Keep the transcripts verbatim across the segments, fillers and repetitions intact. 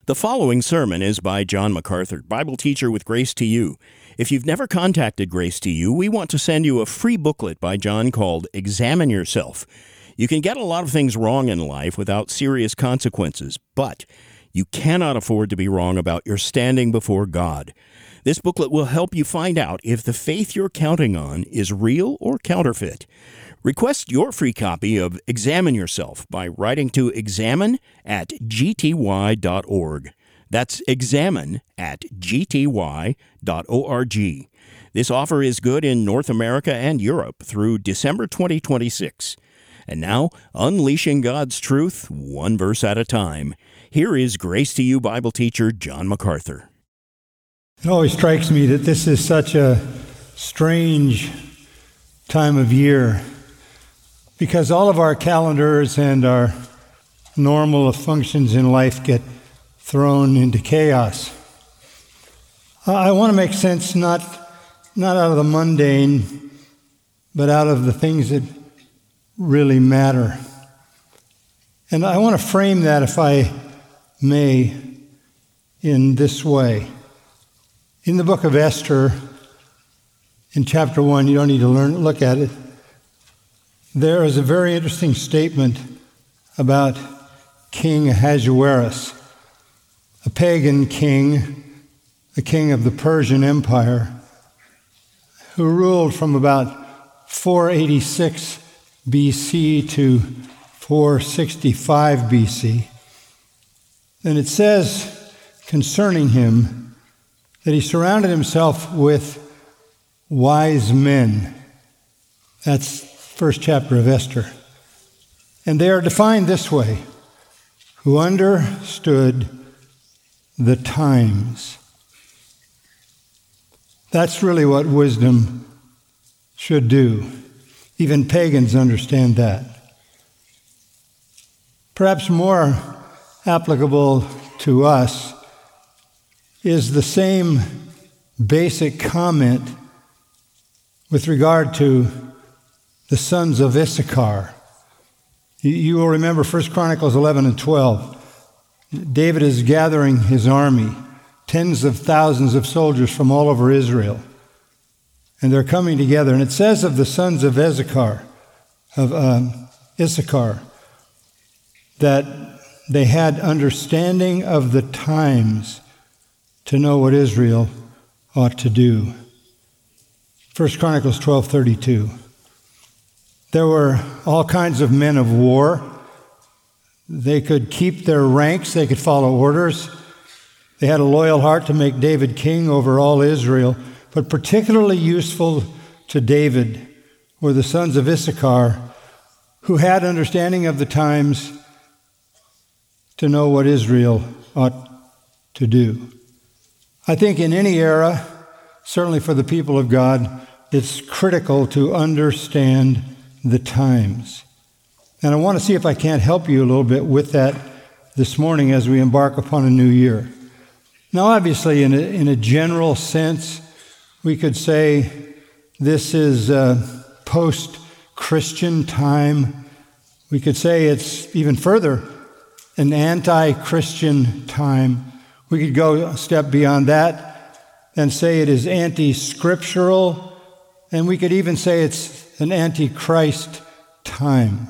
The following sermon is by John MacArthur, Bible teacher with Grace to You. If you've never contacted Grace to You, we want to send you a free booklet by John called Examine Yourself. You can get a lot of things wrong in life without serious consequences, but you cannot afford to be wrong about your standing before God. This booklet will help you find out if the faith you're counting on is real or counterfeit. Request your free copy of Examine Yourself by writing to examine at g t y dot org. That's examine at g t y dot org. This offer is good in North America and Europe through December twenty twenty-six. And now, unleashing God's truth, one verse at a time. Here is Grace to You Bible teacher John MacArthur. It always strikes me that this is such a strange time of year because all of our calendars and our normal functions in life get thrown into chaos. I want to make sense not, not out of the mundane, but out of the things that really matter. And I want to frame that, if I may, in this way. In the book of Esther, in chapter one, you don't need to learn, look at it, there is a very interesting statement about King Ahasuerus, a pagan king, the king of the Persian Empire, who ruled from about four eighty-six B C to four sixty-five B C. And it says concerning him that he surrounded himself with wise men. That's first chapter of Esther. And they are defined this way: who understood the times. That's really what wisdom should do. Even pagans understand that. Perhaps more applicable to us is the same basic comment with regard to the sons of Issachar. You will remember First Chronicles eleven and twelve. David is gathering his army, tens of thousands of soldiers from all over Israel. And they're coming together. And it says of the sons of Issachar, of um, Issachar, that they had understanding of the times to know what Israel ought to do. First Chronicles twelve thirty-two. There were all kinds of men of war. They could keep their ranks. They could follow orders. They had a loyal heart to make David king over all Israel. But particularly useful to David were the sons of Issachar, who had understanding of the times to know what Israel ought to do. I think in any era, certainly for the people of God, it's critical to understand the times. And I want to see if I can't help you a little bit with that this morning as we embark upon a new year. Now, obviously, in a, in a general sense, we could say this is a post-Christian time. We could say it's even further an anti-Christian time. We could go a step beyond that and say it is anti-scriptural, and we could even say it's an anti-Christ time.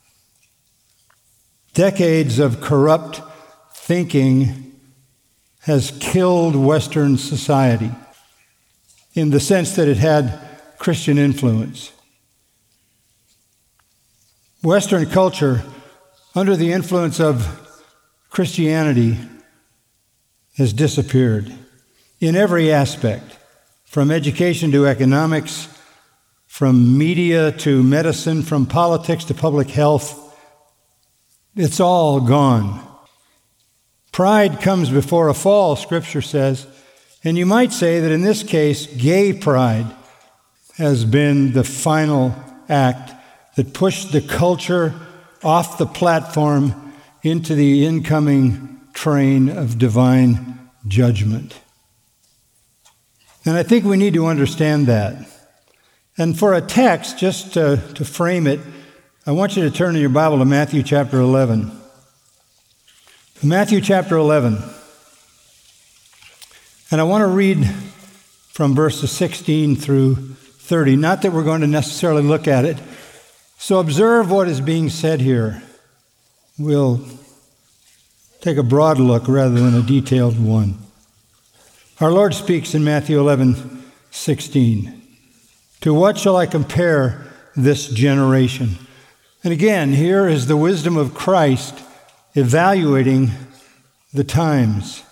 Decades of corrupt thinking has killed Western society in the sense that it had Christian influence. Western culture, under the influence of Christianity, has disappeared in every aspect, from education to economics, from media to medicine, from politics to public health. It's all gone. Pride comes before a fall, Scripture says, and you might say that in this case, gay pride has been the final act that pushed the culture off the platform into the incoming train of divine judgment. And I think we need to understand that. And for a text, just to, to frame it, I want you to turn in your Bible to Matthew chapter eleven. Matthew chapter eleven. And I want to read from verses sixteen through thirty. Not that we're going to necessarily look at it. So observe what is being said here. We'll take a broad look rather than a detailed one. Our Lord speaks in Matthew eleven sixteen. To what shall I compare this generation? And again, here is the wisdom of Christ evaluating the times,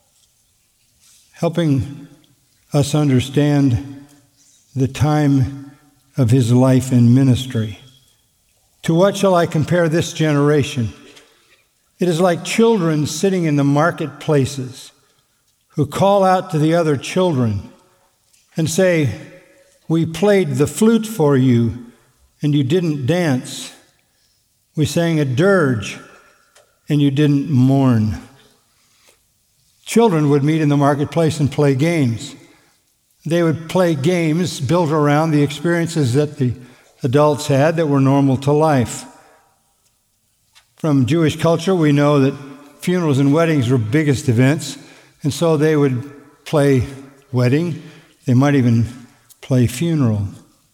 helping us understand the time of his life and ministry. To what shall I compare this generation? It is like children sitting in the marketplaces who call out to the other children and say, we played the flute for you and you didn't dance. We sang a dirge and you didn't mourn. Children would meet in the marketplace and play games. They would play games built around the experiences that the adults had that were normal to life. From Jewish culture, we know that funerals and weddings were biggest events, and so they would play wedding. They might even play funeral.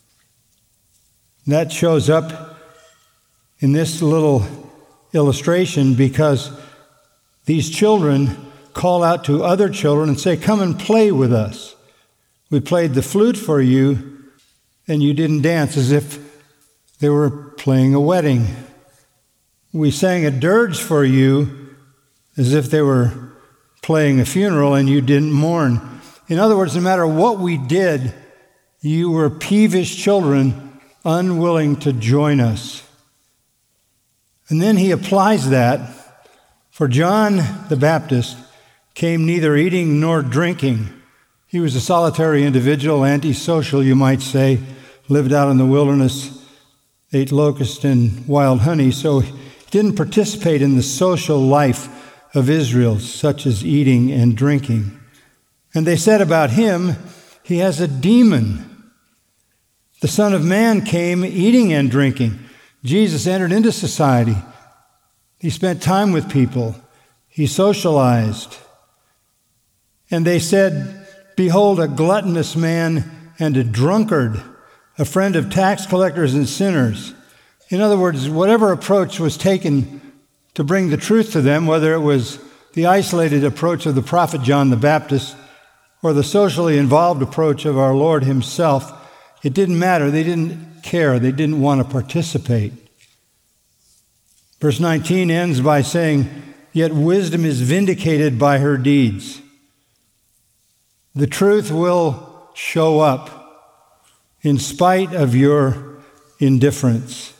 That shows up in this little illustration because these children call out to other children and say, come and play with us. We played the flute for you and you didn't dance, as if they were playing a wedding. We sang a dirge for you as if they were playing a funeral and you didn't mourn. In other words, no matter what we did, you were peevish children, unwilling to join us. And then he applies that. For John the Baptist came neither eating nor drinking. He was a solitary individual, antisocial, you might say, lived out in the wilderness, ate locusts and wild honey, so he didn't participate in the social life of Israel, such as eating and drinking. And they said about him, he has a demon. The Son of Man came eating and drinking. Jesus entered into society. He spent time with people. He socialized. And they said, behold, a gluttonous man and a drunkard, a friend of tax collectors and sinners. In other words, whatever approach was taken to bring the truth to them, whether it was the isolated approach of the prophet John the Baptist or the socially involved approach of our Lord himself, it didn't matter. They didn't care. They didn't want to participate. Verse nineteen ends by saying, yet wisdom is vindicated by her deeds. The truth will show up in spite of your indifference.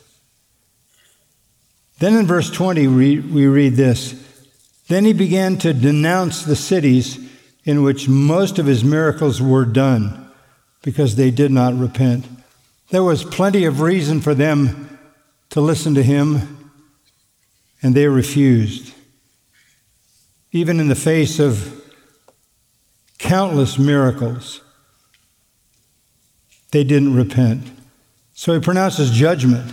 Then in verse twenty, we read this. Then he began to denounce the cities in which most of his miracles were done because they did not repent. There was plenty of reason for them to listen to him, and they refused. Even in the face of countless miracles, they didn't repent. So he pronounces judgment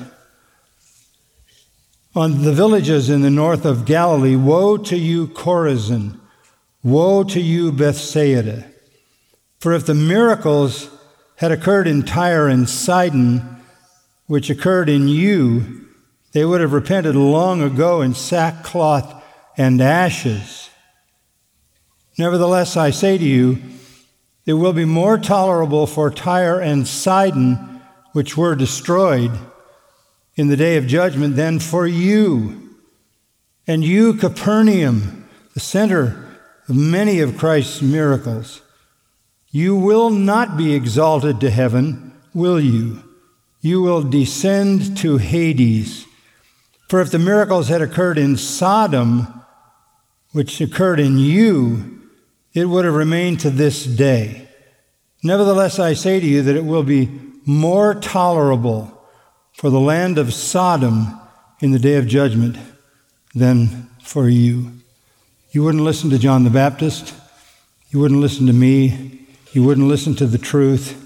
on the villages in the north of Galilee. Woe to you, Chorazin! Woe to you, Bethsaida! For if the miracles had occurred in Tyre and Sidon, which occurred in you, they would have repented long ago in sackcloth and ashes. Nevertheless, I say to you, it will be more tolerable for Tyre and Sidon, which were destroyed in the day of judgment, than for you. And you, Capernaum, the center of many of Christ's miracles, you will not be exalted to heaven, will you? You will descend to Hades. For if the miracles had occurred in Sodom, which occurred in you, it would have remained to this day. Nevertheless, I say to you that it will be more tolerable for the land of Sodom in the day of judgment than for you. You wouldn't listen to John the Baptist. You wouldn't listen to me. You wouldn't listen to the truth.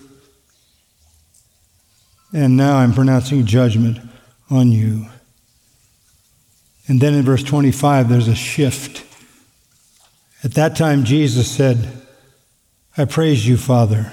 And now I'm pronouncing judgment on you. And then in verse twenty-five, there's a shift. At that time, Jesus said, I praise you, Father,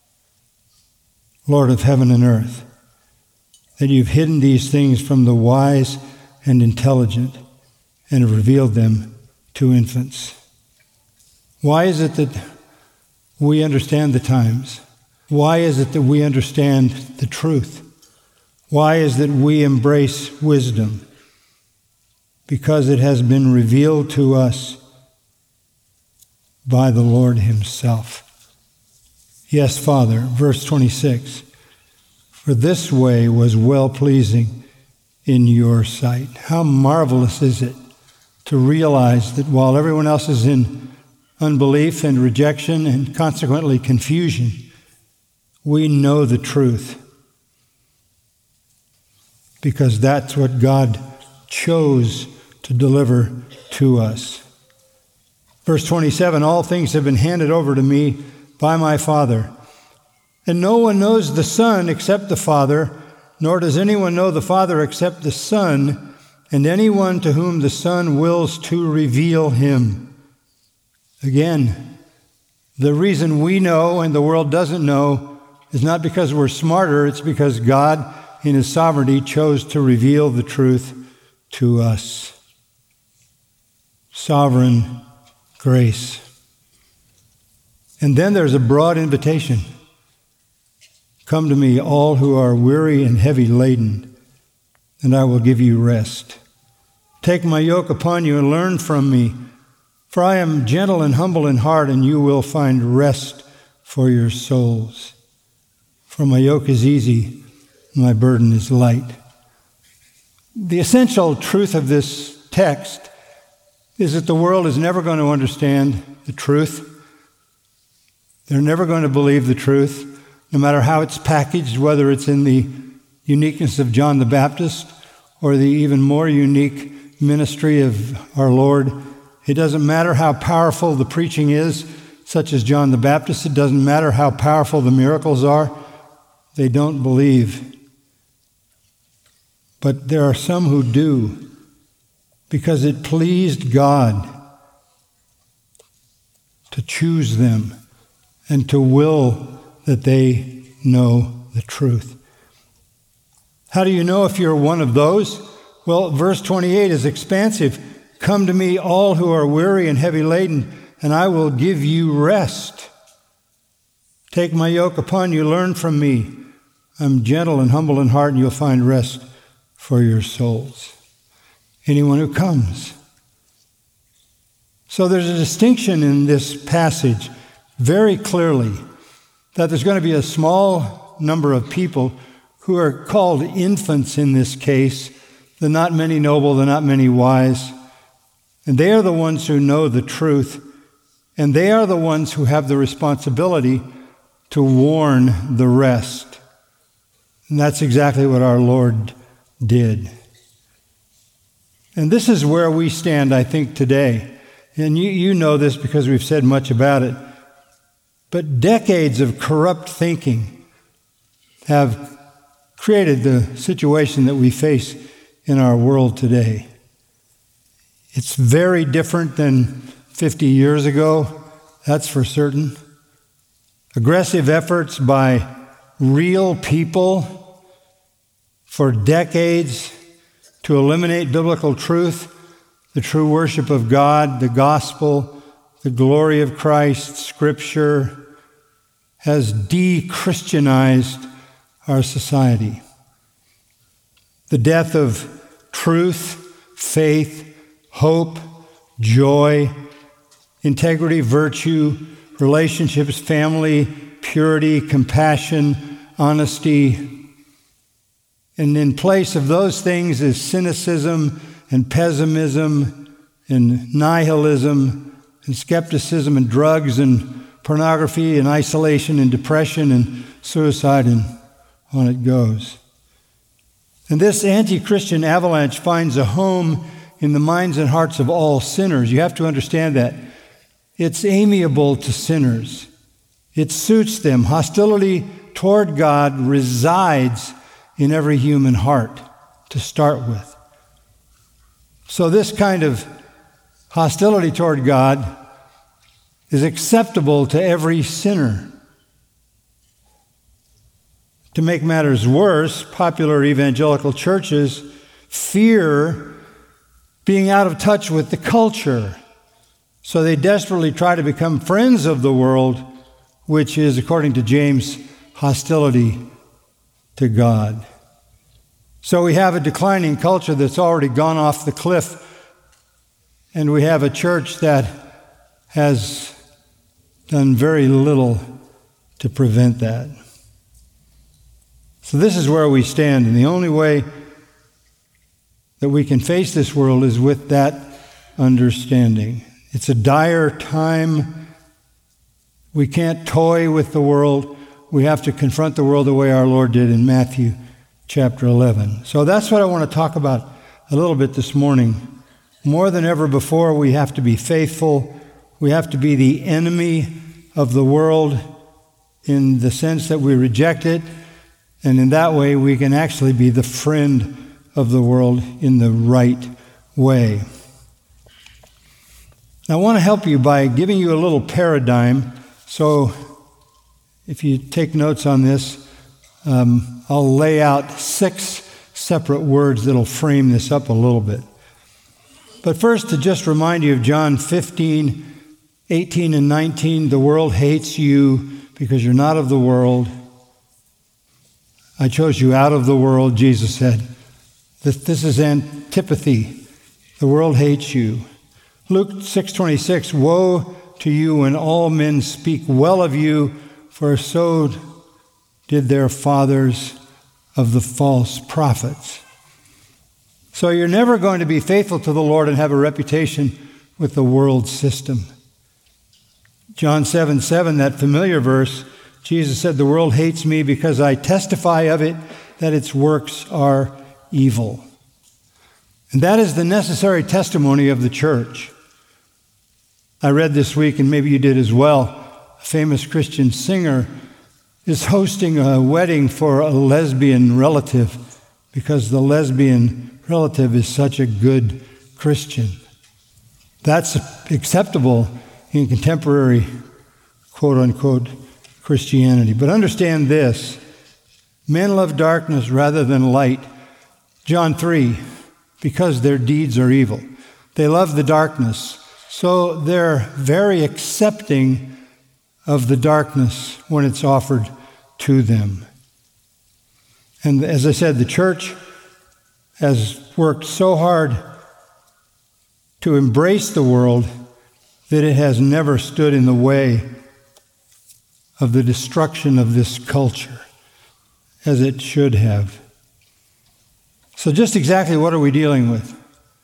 Lord of heaven and earth, that you've hidden these things from the wise and intelligent and have revealed them to infants. Why is it that we understand the times? Why is it that we understand the truth? Why is it that we embrace wisdom? Because it has been revealed to us by the Lord himself. Yes, Father, verse twenty-six, for this way was well-pleasing in your sight. How marvelous is it to realize that while everyone else is in unbelief and rejection and consequently confusion, we know the truth because that's what God chose to deliver to us. Verse twenty-seven, all things have been handed over to me by my Father, and no one knows the Son except the Father, nor does anyone know the Father except the Son, and anyone to whom the Son wills to reveal him. Again, the reason we know and the world doesn't know is not because we're smarter, it's because God, in his sovereignty, chose to reveal the truth to us. Sovereign grace. And then there's a broad invitation. Come to me, all who are weary and heavy laden, and I will give you rest. Take my yoke upon you and learn from me, for I am gentle and humble in heart, and you will find rest for your souls. For my yoke is easy, and my burden is light. The essential truth of this text is that the world is never going to understand the truth. They're never going to believe the truth, no matter how it's packaged, whether it's in the uniqueness of John the Baptist or the even more unique ministry of our Lord. It doesn't matter how powerful the preaching is, such as John the Baptist. It doesn't matter how powerful the miracles are. They don't believe. But there are some who do, because it pleased God to choose them and to will that they know the truth. How do you know if you're one of those? Well, verse twenty-eight is expansive. Come to me, all who are weary and heavy laden, and I will give you rest. Take my yoke upon you, learn from me. I'm gentle and humble in heart, and you'll find rest for your souls. Anyone who comes. So there's a distinction in this passage very clearly that there's going to be a small number of people who are called infants in this case. They're not many noble, they're not many wise. And they are the ones who know the truth, and they are the ones who have the responsibility to warn the rest. And that's exactly what our Lord did. And this is where we stand, I think, today. And you, you know this because we've said much about it. But decades of corrupt thinking have created the situation that we face in our world today. It's very different than fifty years ago, that's for certain. Aggressive efforts by real people for decades to eliminate biblical truth, the true worship of God, the gospel, the glory of Christ, Scripture, has de-Christianized our society. The death of truth, faith, hope, joy, integrity, virtue, relationships, family, purity, compassion, honesty. And in place of those things is cynicism and pessimism and nihilism and skepticism and drugs and pornography and isolation and depression and suicide, and on it goes. And this anti-Christian avalanche finds a home in the minds and hearts of all sinners. You have to understand that. It's amiable to sinners. It suits them. Hostility toward God resides in every human heart to start with. So this kind of hostility toward God is acceptable to every sinner. To make matters worse, popular evangelical churches fear being out of touch with the culture. So they desperately try to become friends of the world, which is, according to James, hostility to God. So we have a declining culture that's already gone off the cliff, and we have a church that has done very little to prevent that. So this is where we stand, and the only way that we can face this world is with that understanding. It's a dire time. We can't toy with the world. We have to confront the world the way our Lord did in Matthew chapter eleven. So that's what I want to talk about a little bit this morning. More than ever before, we have to be faithful. We have to be the enemy of the world in the sense that we reject it. And in that way, we can actually be the friend of the world in the right way. I want to help you by giving you a little paradigm. So if you take notes on this, um, I'll lay out six separate words that'll frame this up a little bit. But first, to just remind you of John fifteen, eighteen, and nineteen, the world hates you because you're not of the world. I chose you out of the world, Jesus said. This, this is antipathy. The world hates you. Luke six twenty-six, woe to you when all men speak well of you, for so did their fathers of the false prophets. So you're never going to be faithful to the Lord and have a reputation with the world system. John seven seven, that familiar verse, Jesus said, the world hates me because I testify of it that its works are evil. And that is the necessary testimony of the church. I read this week, and maybe you did as well, a famous Christian singer is hosting a wedding for a lesbian relative because the lesbian relative is such a good Christian. That's acceptable in contemporary, quote-unquote, Christianity. But understand this, men love darkness rather than light. John three, because their deeds are evil. They love the darkness, so they're very accepting of the darkness when it's offered to them. And as I said, the church has worked so hard to embrace the world that it has never stood in the way of the destruction of this culture, as it should have. So just exactly what are we dealing with?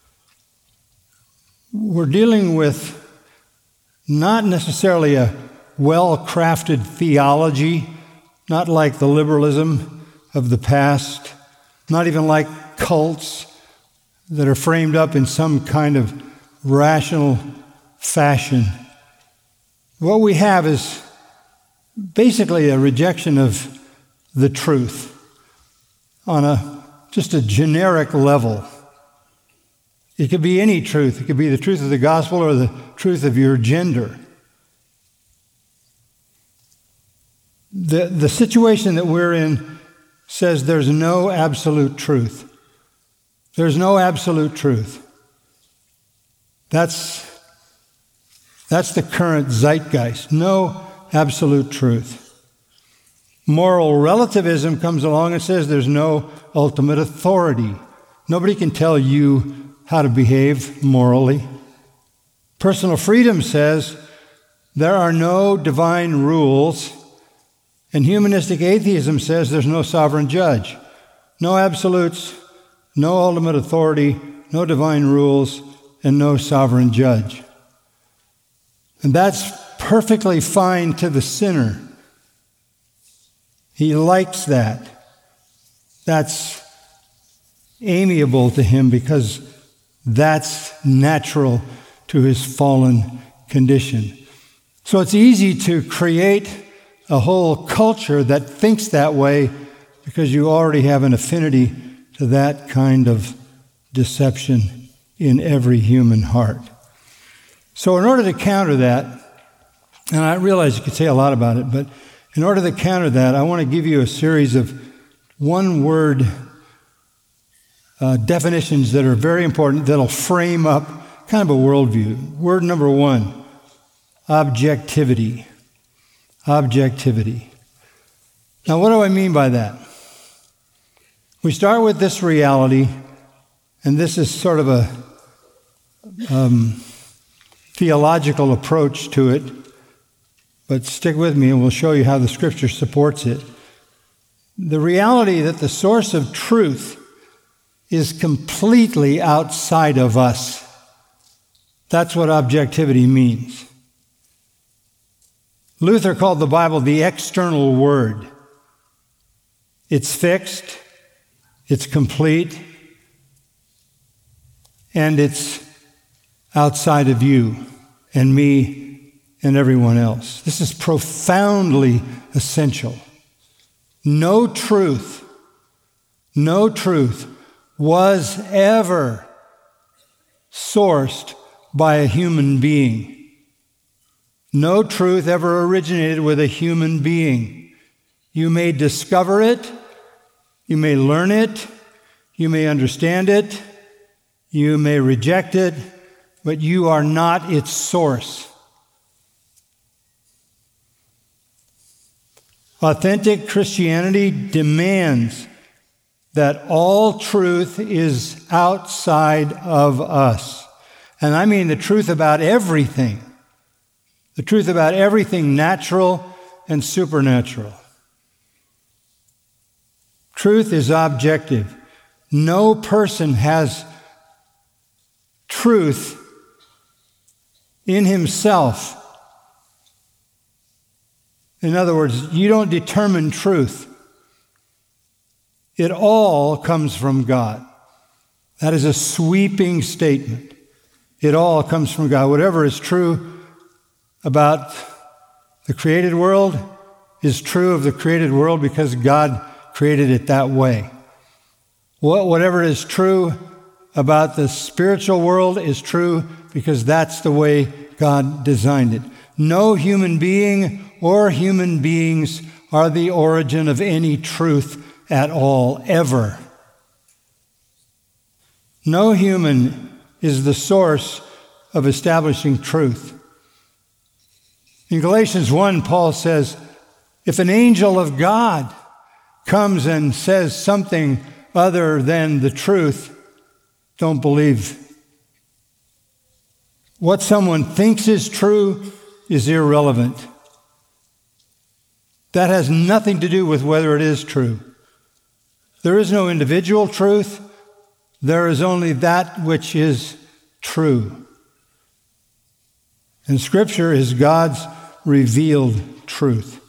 We're dealing with not necessarily a well-crafted theology, not like the liberalism of the past, not even like cults that are framed up in some kind of rational fashion. What we have is basically a rejection of the truth on a just a generic level. It could be any truth. It could be the truth of the gospel or the truth of your gender. The, the situation that we're in says there's no absolute truth. There's no absolute truth. That's, that's the current zeitgeist. No absolute truth. Moral relativism comes along and says there's no ultimate authority. Nobody can tell you how to behave morally. Personal freedom says there are no divine rules, and humanistic atheism says there's no sovereign judge. No absolutes, no ultimate authority, no divine rules, and no sovereign judge. And that's perfectly fine to the sinner. He likes that. That's amiable to him because that's natural to his fallen condition. So it's easy to create a whole culture that thinks that way because you already have an affinity to that kind of deception in every human heart. So in order to counter that, And I realize you could say a lot about it, but in order to counter that, I want to give you a series of one-word uh, definitions that are very important, that'll frame up kind of a worldview. Word number one, objectivity. Objectivity. Now, what do I mean by that? We start with this reality, and this is sort of a um, theological approach to it, but stick with me and we'll show you how the Scripture supports it. The reality that the source of truth is completely outside of us. That's what objectivity means. Luther called the Bible the external word. It's fixed, it's complete, and it's outside of you and me and everyone else. This is profoundly essential. No truth, no truth was ever sourced by a human being. No truth ever originated with a human being. You may discover it, you may learn it, you may understand it, you may reject it, but you are not its source. Authentic Christianity demands that all truth is outside of us. And I mean the truth about everything. The truth about everything natural and supernatural. Truth is objective. No person has truth in himself. In other words, you don't determine truth. It all comes from God. That is a sweeping statement. It all comes from God. Whatever is true about the created world is true of the created world because God created it that way. Whatever is true about the spiritual world is true because that's the way God designed it. No human being or human beings are the origin of any truth at all, ever. No human is the source of establishing truth. In Galatians one, Paul says, if an angel of God comes and says something other than the truth, don't believe. What someone thinks is true is irrelevant. That has nothing to do with whether it is true. There is no individual truth. There is only that which is true. And Scripture is God's revealed truth.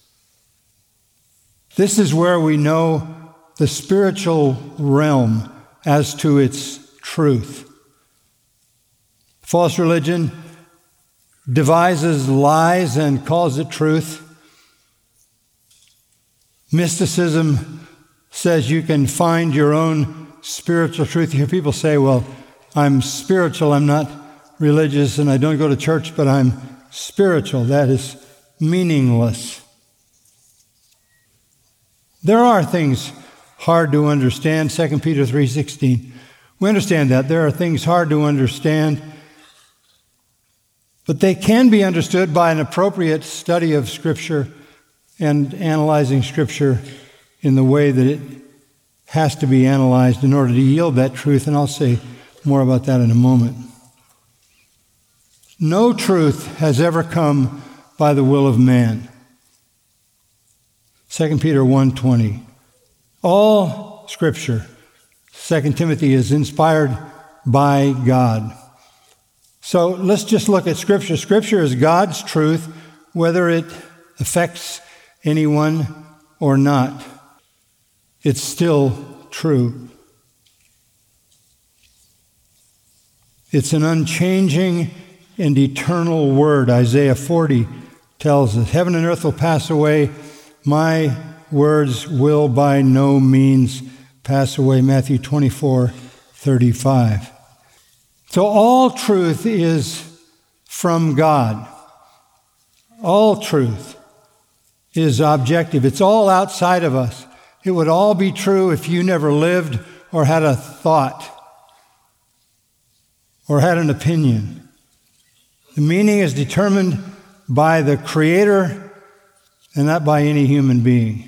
This is where we know the spiritual realm as to its truth. False religion devises lies and calls it truth. Mysticism says you can find your own spiritual truth. You hear people say, well, I'm spiritual, I'm not religious, and I don't go to church, but I'm spiritual. That is meaningless. There are things hard to understand. Second Peter three sixteen. We understand that. There are things hard to understand, but they can be understood by an appropriate study of Scripture and analyzing Scripture in the way that it has to be analyzed in order to yield that truth, and I'll say more about that in a moment. No truth has ever come by the will of man. Second Peter one twenty. All Scripture, Second Timothy, is inspired by God. So let's just look at Scripture. Scripture is God's truth, whether it affects anyone or not. It's still true. It's an unchanging and eternal word. Isaiah forty tells us, heaven and earth will pass away, my words will by no means pass away. Matthew twenty-four thirty-five. So all truth is from God. all truth is objective. It's all outside of us. It would all be true if you never lived or had a thought or had an opinion. The meaning is determined by the Creator and not by any human being.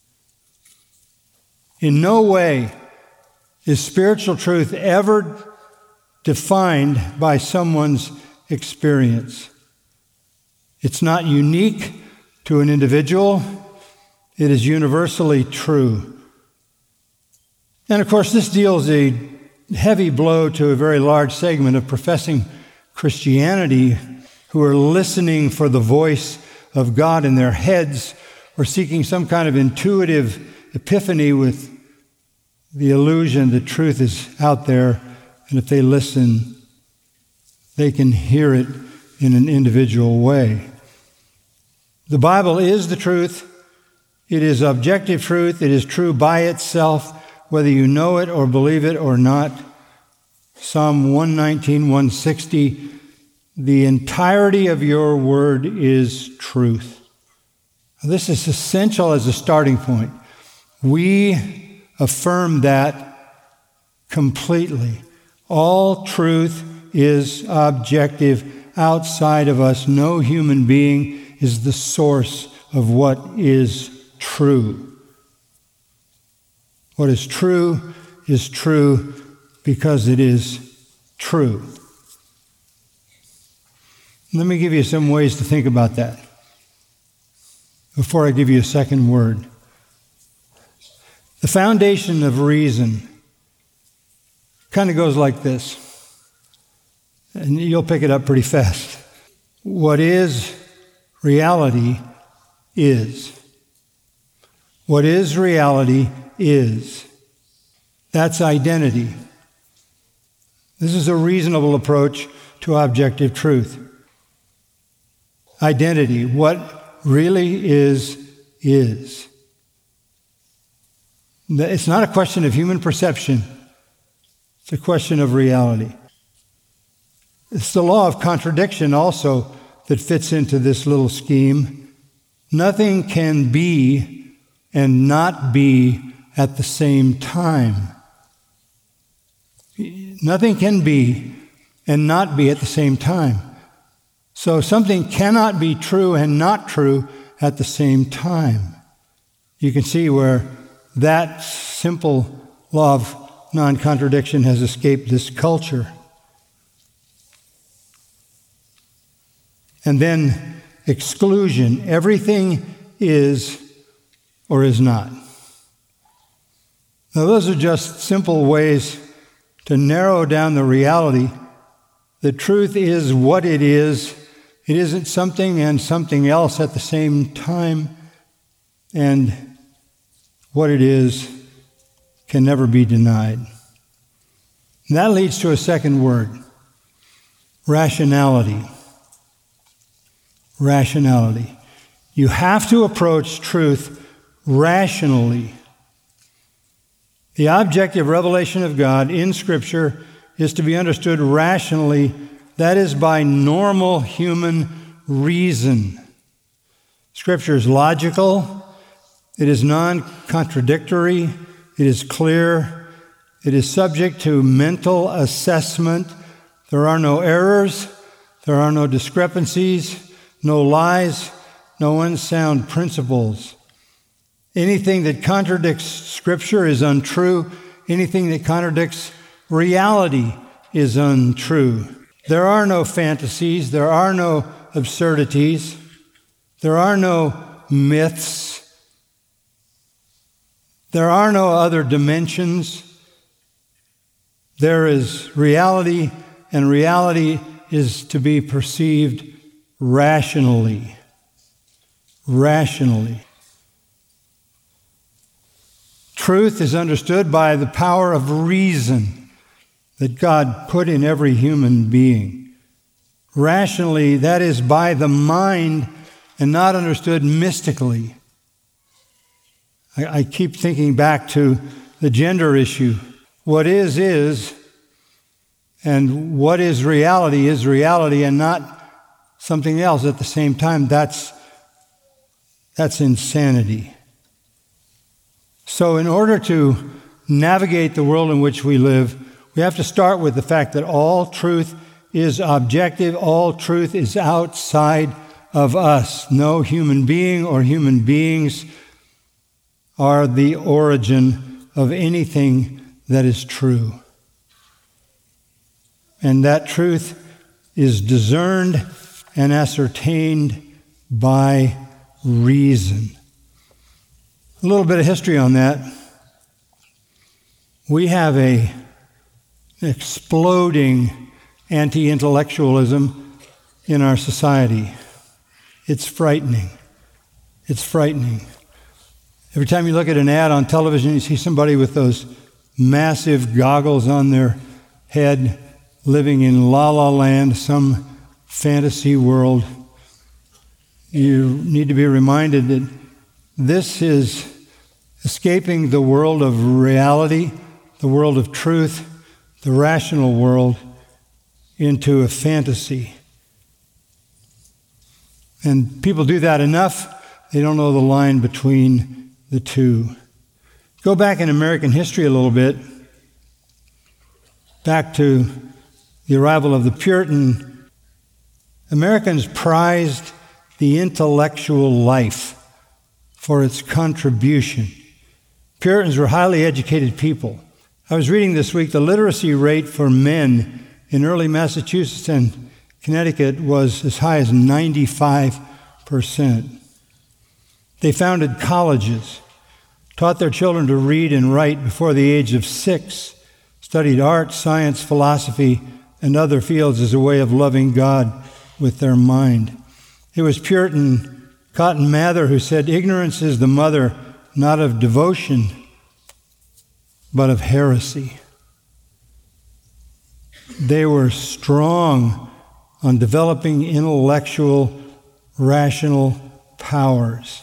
In no way is spiritual truth ever defined by someone's experience. It's not unique to an individual. It is universally true. And of course, this deals a heavy blow to a very large segment of professing Christianity who are listening for the voice of God in their heads or seeking some kind of intuitive epiphany with the illusion that truth is out there, and if they listen, they can hear it in an individual way. The Bible is the truth. It is objective truth. It is true by itself, whether you know it or believe it or not. Psalm one nineteen, one sixty, the entirety of your word is truth. This is essential as a starting point. We affirm that completely. All truth is objective outside of us. No human being is the source of what is true. What is true is true because it is true. Let me give you some ways to think about that before I give you a second word. The foundation of reason kind of goes like this, and you'll pick it up pretty fast. What is reality is. What is reality is. That's identity. This is a reasonable approach to objective truth. Identity, what really is, is. It's not a question of human perception. It's a question of reality. It's the law of contradiction also that fits into this little scheme. Nothing can be and not be at the same time. Nothing can be and not be at the same time. So something cannot be true and not true at the same time. You can see where that simple law of non-contradiction has escaped this culture. And then exclusion. Everything is or is not. Now, those are just simple ways to narrow down the reality. The truth is what it is. It isn't something and something else at the same time. And what it is can never be denied. And that leads to a second word, rationality. Rationality. You have to approach truth rationally. The objective revelation of God in Scripture is to be understood rationally. That is by normal human reason. Scripture is logical. It is non-contradictory. It is clear. It is subject to mental assessment. There are no errors. There are no discrepancies. No lies, no unsound principles. Anything that contradicts Scripture is untrue. Anything that contradicts reality is untrue. There are no fantasies. There are no absurdities. There are no myths. There are no other dimensions. There is reality, and reality is to be perceived rationally. Rationally. Truth is understood by the power of reason that God put in every human being. Rationally, that is by the mind and not understood mystically. I, I keep thinking back to the gender issue. What is, is, and what is reality is reality and not something else at the same time, that's, that's insanity. So in order to navigate the world in which we live, we have to start with the fact that all truth is objective, all truth is outside of us. No human being or human beings are the origin of anything that is true. And that truth is discerned and ascertained by reason. A little bit of history on that. We have a exploding anti-intellectualism in our society. It's frightening. It's frightening. Every time you look at an ad on television, you see somebody with those massive goggles on their head, living in La La Land, some fantasy world. You need to be reminded that this is escaping the world of reality, the world of truth, the rational world, into a fantasy. And people do that enough, they don't know the line between the two. Go back in American history a little bit, back to the arrival of the Puritan. Americans prized the intellectual life for its contribution. Puritans were highly educated people. I was reading this week the literacy rate for men in early Massachusetts and Connecticut was as high as ninety-five percent. They founded colleges, taught their children to read and write before the age of six, studied art, science, philosophy, and other fields as a way of loving God with their mind. It was Puritan Cotton Mather who said, "Ignorance is the mother not of devotion, but of heresy." They were strong on developing intellectual, rational powers.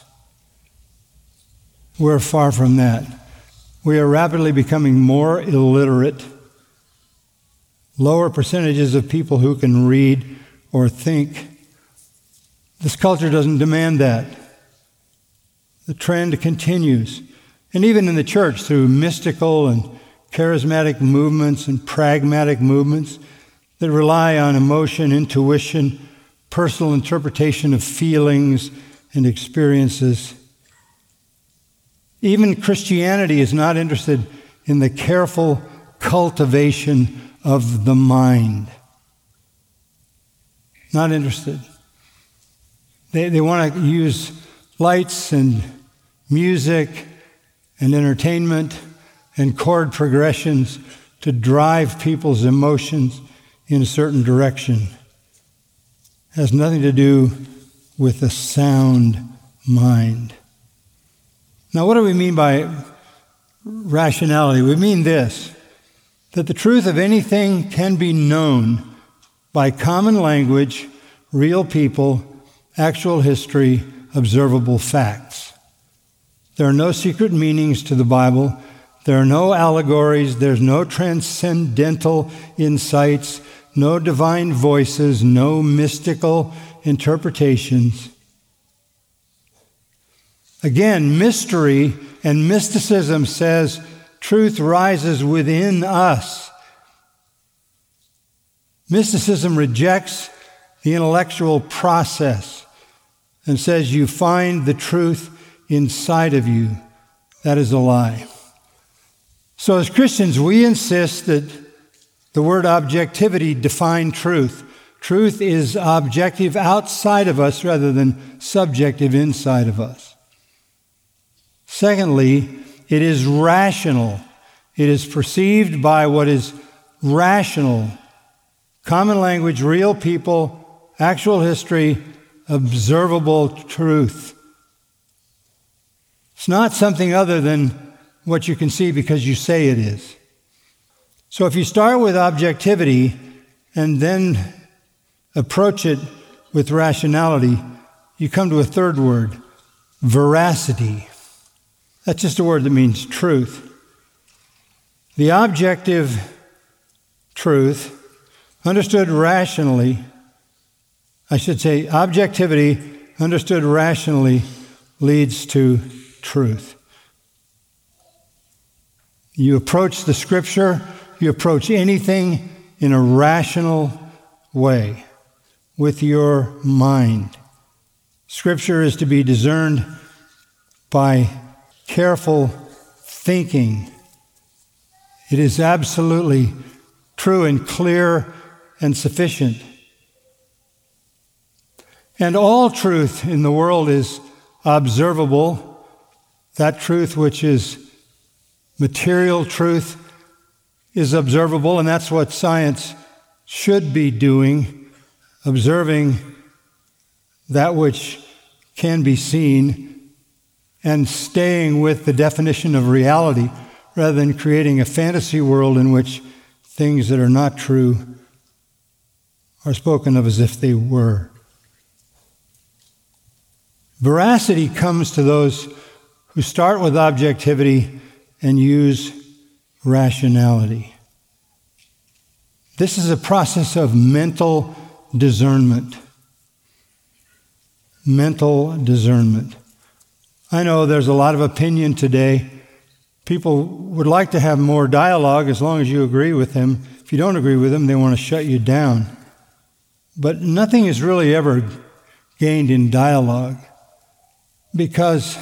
We're far from that. We are rapidly becoming more illiterate. Lower percentages of people who can read or think. This culture doesn't demand that. The trend continues. And even in the church, through mystical and charismatic movements and pragmatic movements that rely on emotion, intuition, personal interpretation of feelings and experiences. Even Christianity is not interested in the careful cultivation of the mind. Not interested. They, they want to use lights and music and entertainment and chord progressions to drive people's emotions in a certain direction. It has nothing to do with a sound mind. Now, what do we mean by rationality? We mean this, that the truth of anything can be known by common language, real people, actual history, observable facts. There are no secret meanings to the Bible. There are no allegories. There's no transcendental insights, no divine voices, no mystical interpretations. Again, mystery and mysticism says truth rises within us. Mysticism rejects the intellectual process and says you find the truth inside of you. That is a lie. So as Christians, we insist that the word objectivity define truth. Truth is objective outside of us rather than subjective inside of us. Secondly, it is rational. It is perceived by what is rational. Common language, real people, actual history, observable truth. It's not something other than what you can see because you say it is. So if you start with objectivity and then approach it with rationality, you come to a third word, veracity. That's just a word that means truth. The objective truth, understood rationally, I should say, objectivity, understood rationally, leads to truth. You approach the Scripture, you approach anything in a rational way, with your mind. Scripture is to be discerned by careful thinking. It is absolutely true and clear and sufficient. And all truth in the world is observable. That truth which is material truth is observable, and that's what science should be doing, observing that which can be seen and staying with the definition of reality rather than creating a fantasy world in which things that are not true are spoken of as if they were. Veracity comes to those who start with objectivity and use rationality. This is a process of mental discernment. Mental discernment. I know there's a lot of opinion today. People would like to have more dialogue as long as you agree with them. If you don't agree with them, they want to shut you down. But nothing is really ever gained in dialogue, because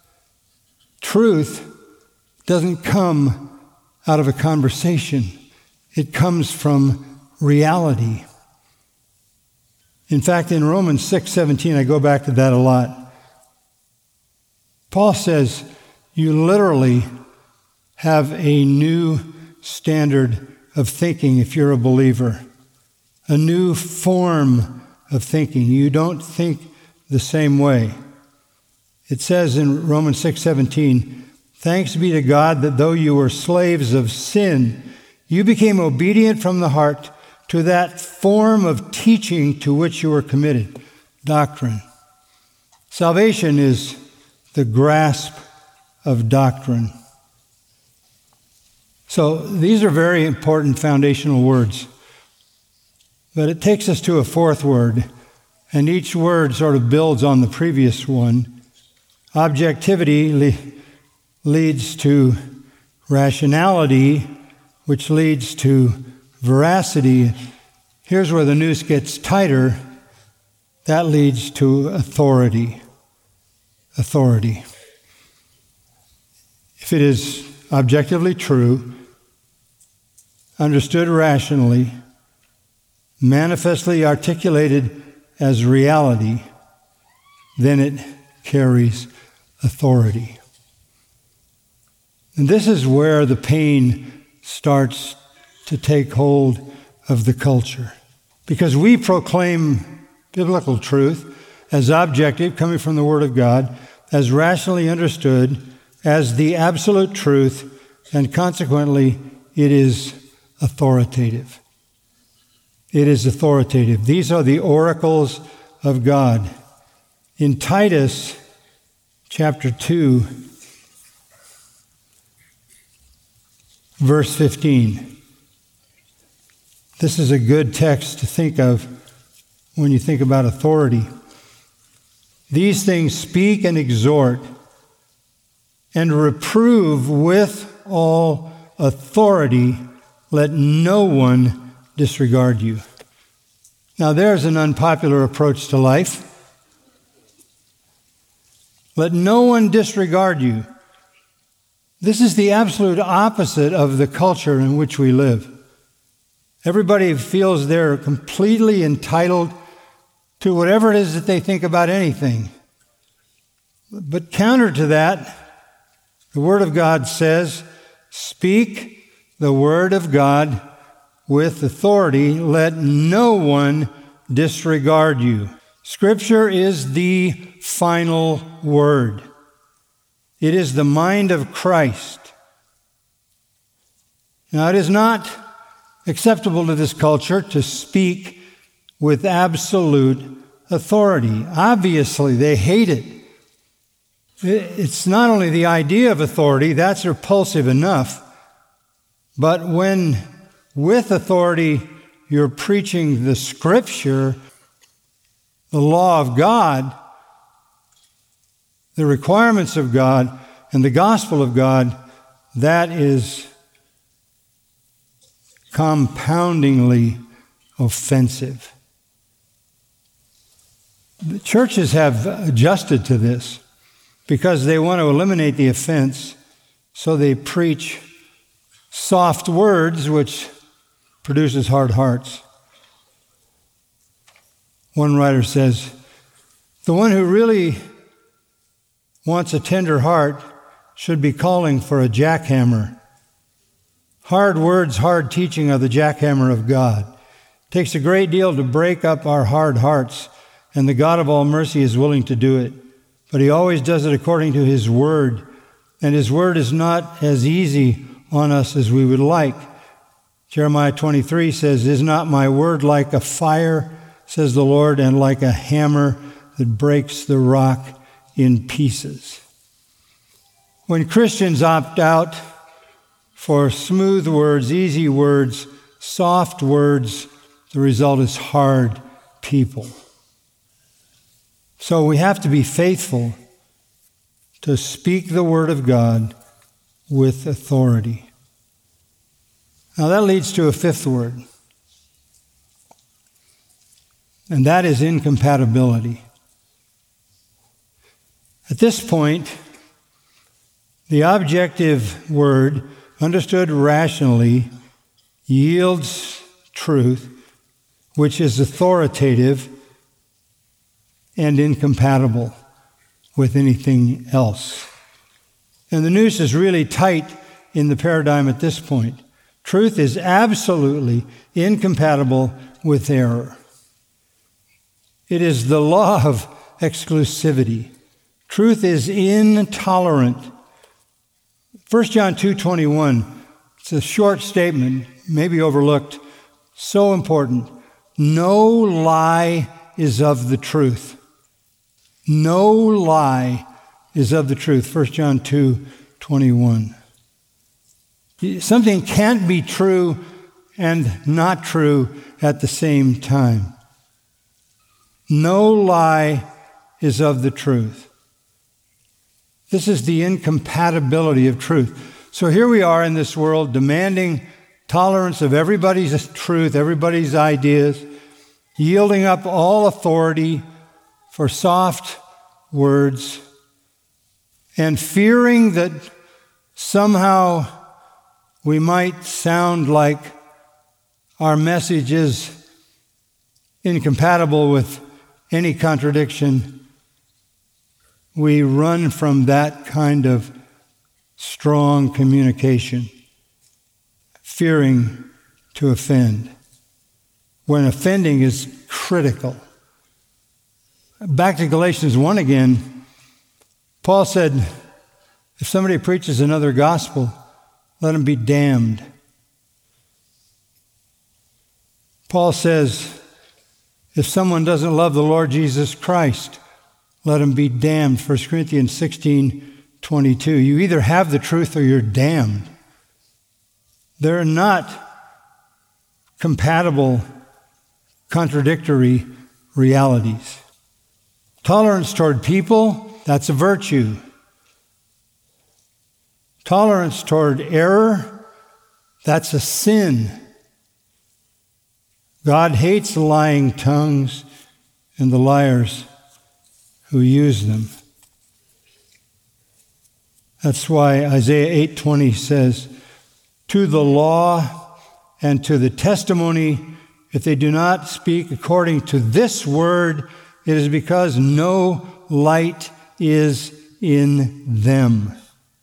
truth doesn't come out of a conversation. It comes from reality. In fact, in Romans six seventeen, I go back to that a lot. Paul says, you literally have a new standard of thinking if you're a believer, a new form of thinking. You don't think the same way. It says in Romans six seventeen, thanks be to God that though you were slaves of sin, you became obedient from the heart to that form of teaching to which you were committed, doctrine. Salvation is the grasp of doctrine. So these are very important foundational words. But it takes us to a fourth word, and each word sort of builds on the previous one. Objectivity le- leads to rationality, which leads to veracity. Here's where the noose gets tighter. That leads to authority. Authority. If it is objectively true, understood rationally, manifestly articulated as reality, then it carries authority. And this is where the pain starts to take hold of the culture. Because we proclaim biblical truth as objective, coming from the Word of God, as rationally understood, as the absolute truth, and consequently, it is authoritative. It is authoritative. These are the oracles of God. In Titus chapter two, verse fifteen, this is a good text to think of when you think about authority. These things speak and exhort and reprove with all authority. Let no one disregard you. Now there's an unpopular approach to life. Let no one disregard you. This is the absolute opposite of the culture in which we live. Everybody feels they're completely entitled to whatever it is that they think about anything. But counter to that, the Word of God says, speak the Word of God with authority. Let no one disregard you. Scripture is the final word. It is the mind of Christ. Now, it is not acceptable to this culture to speak with absolute authority. Obviously, they hate it. It's not only the idea of authority, that's repulsive enough, but when with authority you're preaching the Scripture, the law of God, the requirements of God, and the gospel of God, that is compoundingly offensive. The churches have adjusted to this because they want to eliminate the offense, so they preach soft words, which produces hard hearts. One writer says, the one who really wants a tender heart should be calling for a jackhammer. Hard words, hard teaching are the jackhammer of God. It takes a great deal to break up our hard hearts, and the God of all mercy is willing to do it. But he always does it according to his word, and his word is not as easy on us as we would like. Jeremiah twenty-three says, is not my word like a fire, says the Lord, and like a hammer that breaks the rock in pieces. When Christians opt out for smooth words, easy words, soft words, the result is hard people. So we have to be faithful to speak the word of God with authority. Now that leads to a fifth word, and that is incompatibility. At this point, the objective word, understood rationally, yields truth, which is authoritative and incompatible with anything else. And the noose is really tight in the paradigm at this point. Truth is absolutely incompatible with error. It is the law of exclusivity. Truth is intolerant. First John two twenty-one, it's a short statement, maybe overlooked, so important. No lie is of the truth. No lie is of the truth. First John two twenty-one. Something can't be true and not true at the same time. No lie is of the truth. This is the incompatibility of truth. So here we are in this world demanding tolerance of everybody's truth, everybody's ideas, yielding up all authority for soft words, and fearing that somehow we might sound like our message is incompatible with any contradiction. We run from that kind of strong communication, fearing to offend, when offending is critical. Back to Galatians one again, Paul said, if somebody preaches another gospel, let him be damned. Paul says, if someone doesn't love the Lord Jesus Christ, let him be damned. First Corinthians sixteen twenty-two. You either have the truth or you're damned. They're not compatible, contradictory realities. Tolerance toward people, that's a virtue. Tolerance toward error, that's a sin. God hates lying tongues and the liars who use them. That's why Isaiah eight twenty says, to the law and to the testimony, if they do not speak according to this word, it is because no light is in them.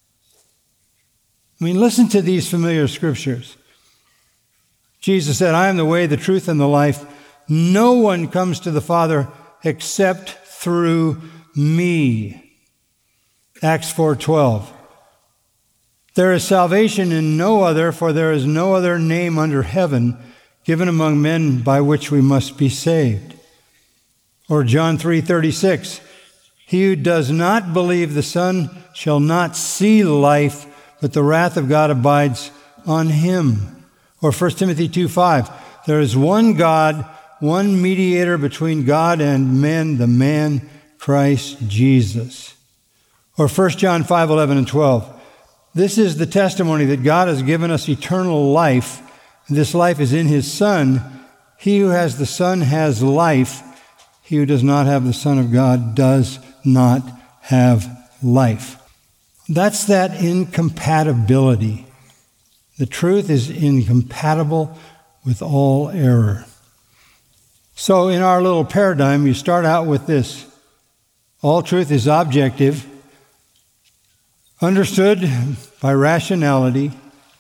I mean, listen to these familiar scriptures. Jesus said, I am the way, the truth, and the life. No one comes to the Father except through me. Acts four twelve. There is salvation in no other, for there is no other name under heaven given among men by which we must be saved. Or John three thirty-six. He who does not believe the Son shall not see life, but the wrath of God abides on him. Or First Timothy two five. There is one God, one mediator between God and men, the man Christ Jesus. Or First John five, eleven and twelve. This is the testimony that God has given us eternal life. This life is in his Son. He who has the Son has life. He who does not have the Son of God does not have life. That's that incompatibility. The truth is incompatible with all error. So in our little paradigm, you start out with this. All truth is objective, understood by rationality,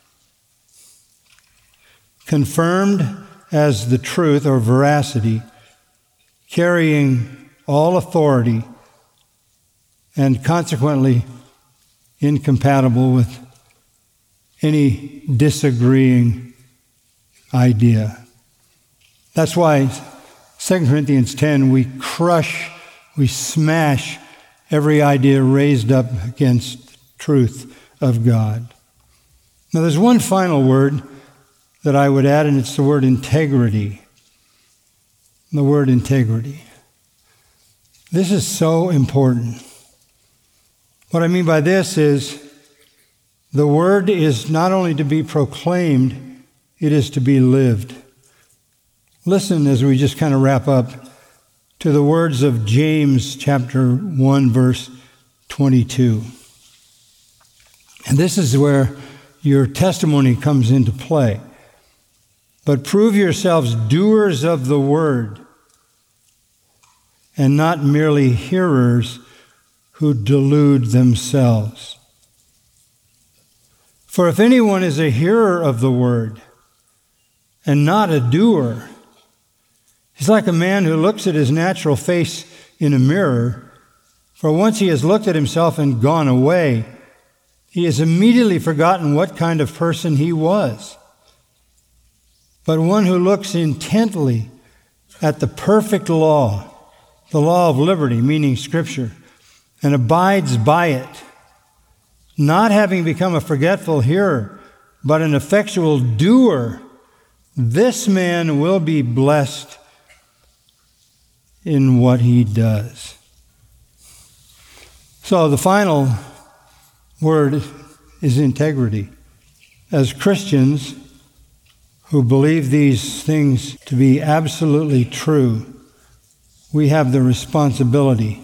confirmed as the truth or veracity, carrying all authority, and consequently incompatible with any disagreeing idea. That's why Second Corinthians ten, we crush, we smash every idea raised up against the truth of God. Now there's one final word that I would add, and it's the word integrity. The word integrity. This is so important. What I mean by this is the word is not only to be proclaimed, it is to be lived. Listen as we just kind of wrap up to the words of James chapter one, verse twenty-two. And this is where your testimony comes into play. But prove yourselves doers of the word, and not merely hearers who delude themselves. For if anyone is a hearer of the word and not a doer, he's like a man who looks at his natural face in a mirror. For once he has looked at himself and gone away, he has immediately forgotten what kind of person he was. But one who looks intently at the perfect law, the law of liberty, meaning Scripture, and abides by it, not having become a forgetful hearer, but an effectual doer, this man will be blessed in what he does. So the final word is integrity. As Christians who believe these things to be absolutely true, we have the responsibility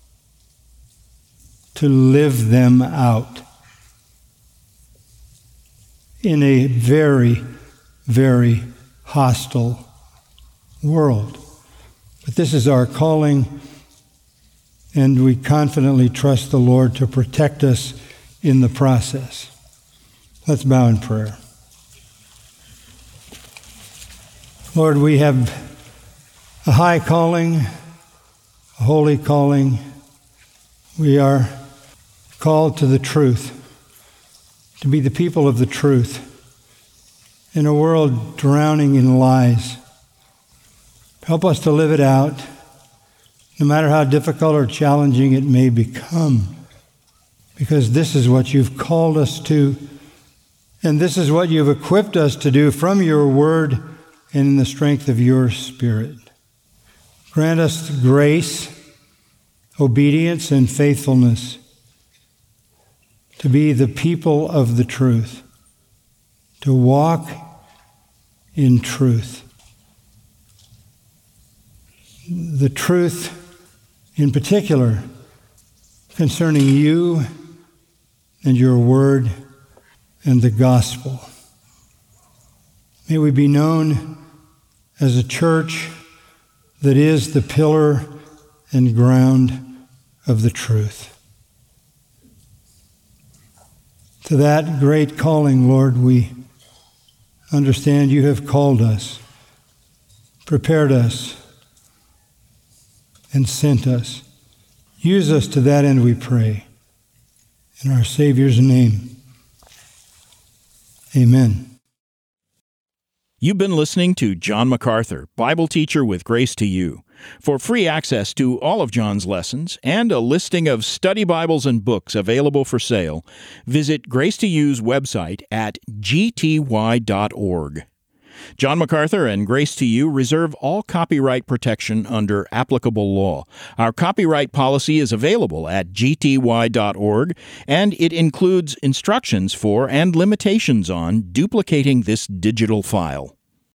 to live them out in a very, very hostile world. But this is our calling, and we confidently trust the Lord to protect us in the process. Let's bow in prayer. Lord, we have a high calling, a holy calling. We are called to the truth, to be the people of the truth in a world drowning in lies. Help us to live it out, no matter how difficult or challenging it may become, because this is what you've called us to, and this is what you've equipped us to do from your word and in the strength of your Spirit. Grant us grace, obedience, and faithfulness to be the people of the truth, to walk in truth. The truth in particular concerning you and your word and the gospel. May we be known as a church that is the pillar and ground of the truth. To that great calling, Lord, we understand you have called us, prepared us, and sent us. Use us to that end, we pray. In our Savior's name, amen. You've been listening to John MacArthur, Bible teacher with Grace to You. For free access to all of John's lessons and a listing of study Bibles and books available for sale, visit Grace to You's website at g t y dot org. John MacArthur and Grace to You reserve all copyright protection under applicable law. Our copyright policy is available at g t y dot org, and it includes instructions for and limitations on duplicating this digital file.